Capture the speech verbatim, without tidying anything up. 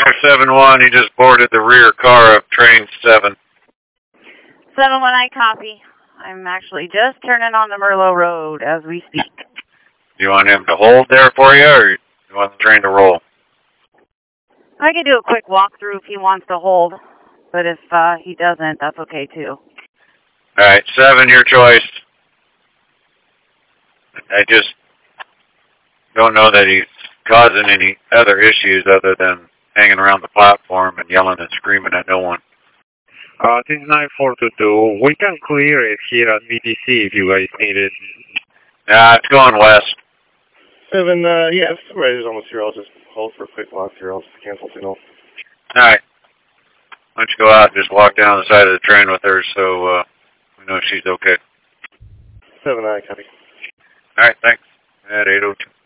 seven one, he just boarded the rear car of train seven. seven one, I copy. I'm actually just turning on the Merlot Road as we speak. Do you want him to hold there for you, or you want the train to roll? I can do a quick walkthrough if he wants to hold, but if uh, he doesn't, that's okay too. All right, seven, your choice. I just don't know that he's causing any other issues other than hanging around the platform and yelling and screaming at no one. Uh, this is nine four two two. We can clear it here at B T C if you guys need it. Nah, it's going west. Seven, uh, yeah, if somebody's almost here, I'll just hold for a quick walk here. I'll just cancel signal. All right. Why don't you go out and just walk down the side of the train with her so uh, we know she's okay. Seven, I copy. All right, thanks. At eight oh two.